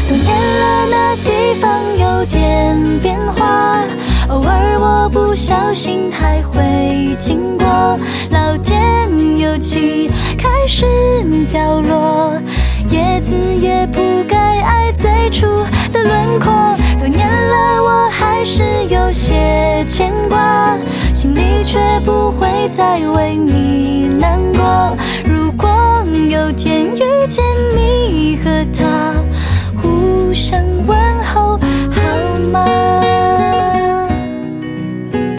多年了，那地方有点变化，偶尔我不小心还会经过。老店油漆开始掉落，叶子也铺盖爱最初的轮廓。多年了，我还是有些牵挂，心里却不会再为你难过。如果有天遇见你和他互相问